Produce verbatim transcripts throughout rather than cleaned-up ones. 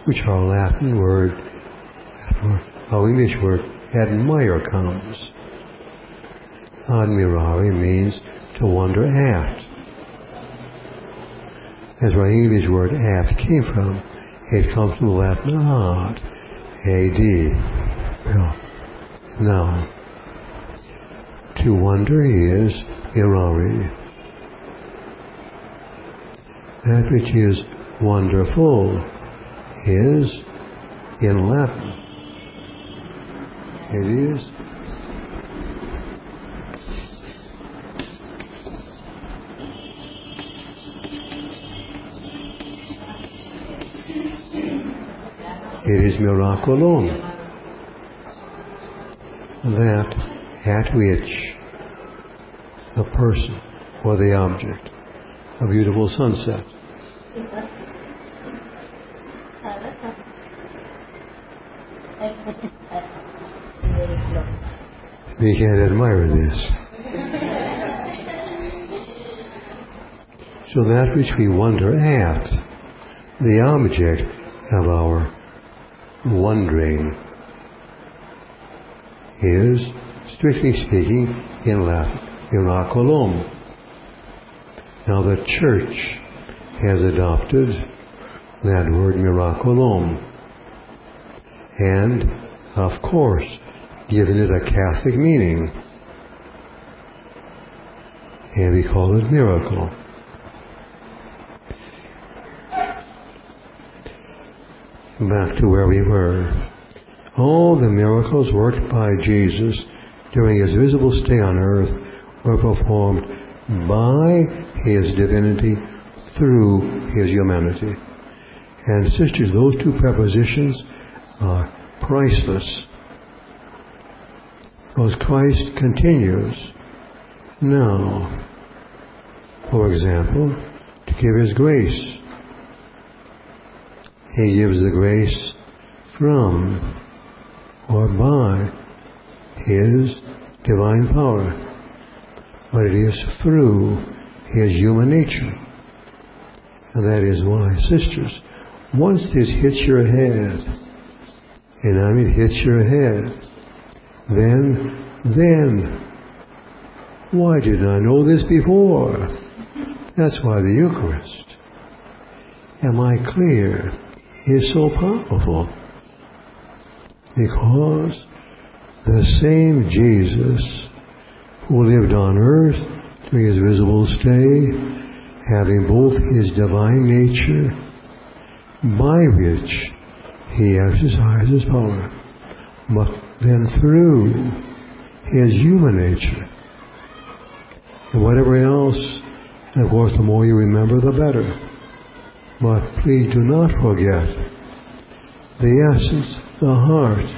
which our Latin word, our English word, admire comes. Admirare means to wonder at. That's where the English word at came from. It comes from the Latin ad, A D. Well, now, to wonder is mirare. That which is wonderful is in Latin. It is It is miraculum, that at which the person or the object, a beautiful sunset, we can admire this. So that which we wonder at, the object of our wondering, is, strictly speaking, in Latin, miraculum. Now the Church has adopted that word miraculum, and, of course, given it a Catholic meaning, and we call it miracle. Back to where we were. All the miracles worked by Jesus during his visible stay on earth were performed by his divinity through his humanity. And sisters, those two prepositions are priceless. Because Christ continues now, for example, to give his grace. He gives the grace from or by his divine power, but it is through his human nature. And that is why, sisters, once this hits your head, and I mean hits your head, then, then, why didn't I know this before? That's why the Eucharist, am I clear, is so powerful. Because the same Jesus who lived on earth during his visible stay, having both his divine nature, by which he exercises power, but then through his human nature, and whatever else, and of course the more you remember the better. But please do not forget the essence, the heart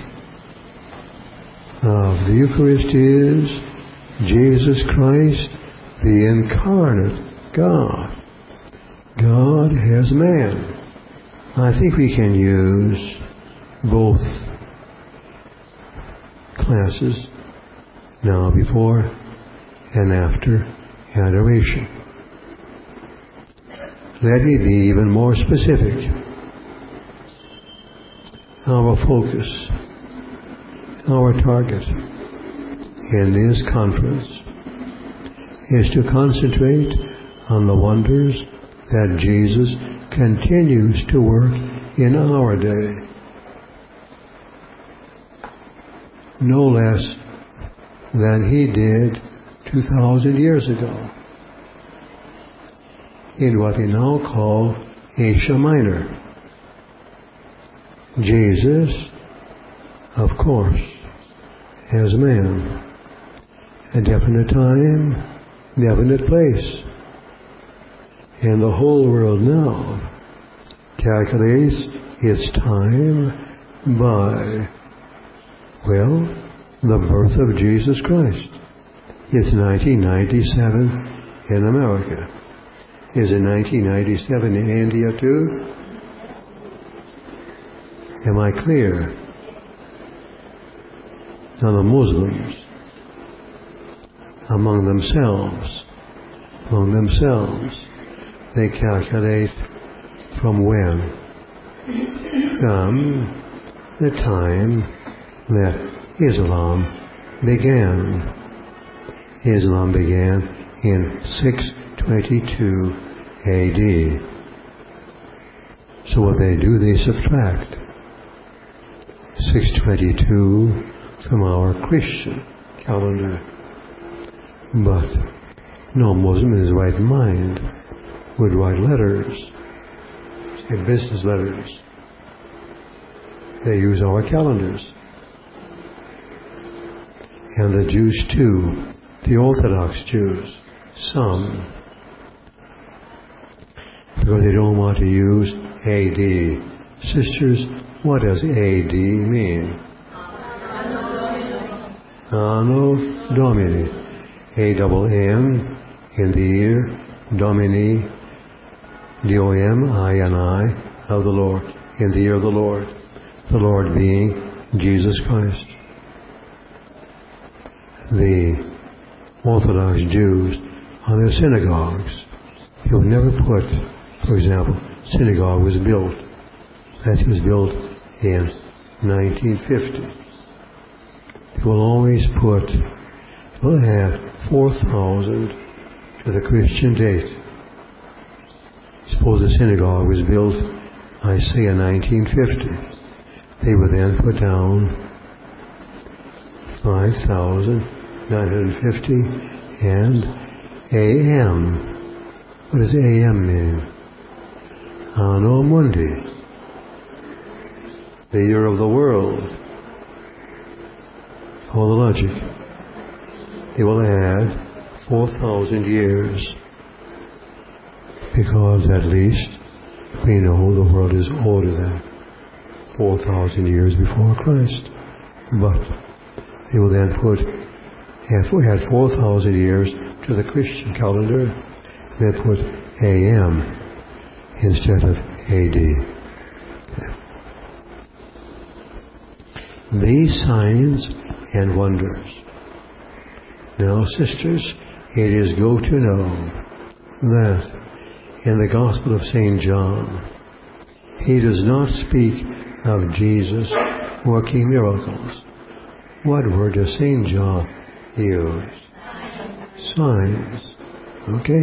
of the Eucharist is Jesus Christ, the incarnate God. God as man. I think we can use both classes now, before and after adoration. Let me be even more specific. Our focus, our target in this conference is to concentrate on the wonders that Jesus continues to work in our day. No less than he did two thousand years ago in what we now call Asia Minor. Jesus, of course, as man, a definite time, definite place. And the whole world now calculates its time by, well, the birth of Jesus Christ. It's nineteen ninety-seven in America. Is it nineteen ninety-seven in India too? Am I clear? Now the Muslims, among themselves, among themselves, they calculate from when? from the time that Islam began. Islam began in six twenty-two A D. So what they do, they subtract six twenty-two from our Christian calendar. But no Muslim in his right mind would write letters, say business letters. They use our calendars. And the Jews too, the Orthodox Jews, some, because they don't want to use A D. Sisters, what does A D mean? Anno Domini. A double M in the year, Domini, D O M I N I, of the Lord, in the year of the Lord. The Lord being Jesus Christ. The Orthodox Jews on their synagogues, they would never put, for example, synagogue was built, that was built in nineteen fifty. They will always put, they'll add four thousand to the Christian date. Suppose the synagogue was built, I say, in nineteen fifty. They would then put down five thousand nine hundred fifty and A M. What does A M mean? Anno Mundi, the year of the world. Follow the logic. They will add four thousand years, because at least we know the world is older than four thousand years before Christ. But they will then put, add four thousand years to the Christian calendar, and then put A M instead of A D. Okay. These signs and wonders. Now, sisters, it is good to know that in the Gospel of Saint John, he does not speak of Jesus working miracles. What word does Saint John use? Signs. Okay?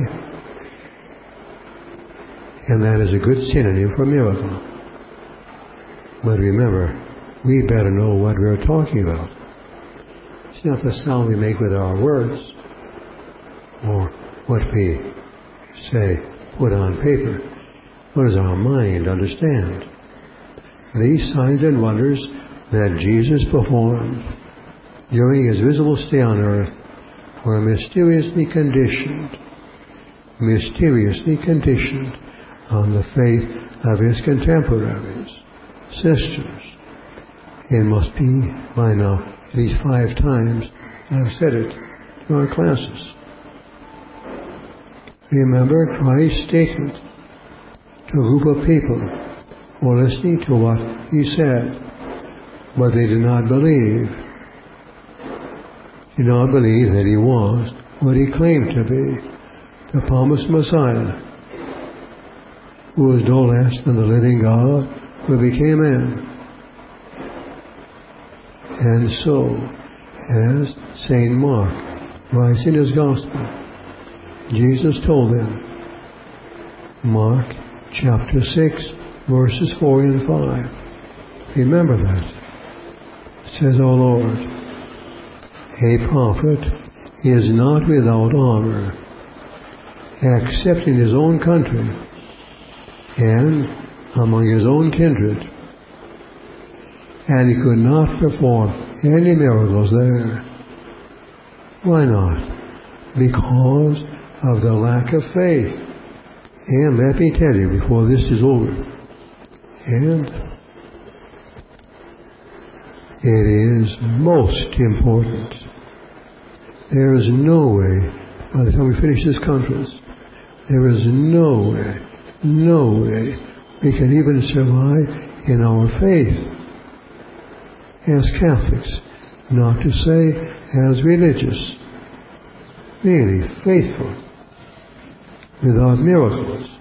And that is a good synonym for miracle. But remember, we better know what we're talking about. It's not the sound we make with our words, or what we say, put on paper. What does our mind understand? These signs and wonders that Jesus performed during his visible stay on earth were mysteriously conditioned, mysteriously conditioned on the faith of his contemporaries, sisters. It must be by now at least five times I've said it in our classes. Remember Christ's statement to a group of people who were listening to what he said, but they did not believe. Did not believe that he was what he claimed to be, the promised Messiah, who was no less than the living God who became man. And so, as Saint Mark writes in his Gospel, Jesus told them, Mark chapter six, verses four and five. Remember that. Says our Lord, a prophet is not without honor, except in his own country and among his own kindred. And he could not perform any miracles there. Why not? Because of the lack of faith. And let me tell you before this is over, and it is most important. There is no way, by the time we finish this conference, there is no way, no way we can even survive in our faith as Catholics, not to say as religious, really faithful, without miracles.